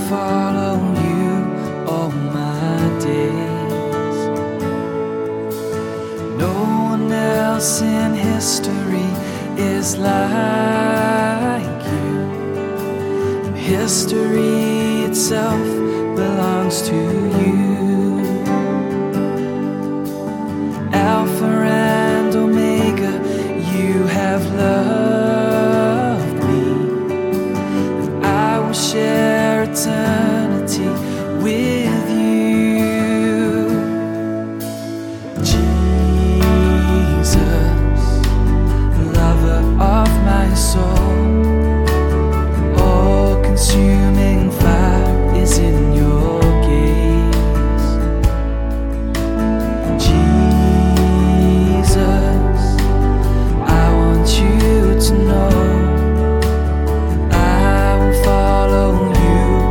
follow you all my days. No one else in history is like you. History itself belongs to you. Alpha and Omega, you have loved me, and I will share eternity with you. Jesus, lover of my soul,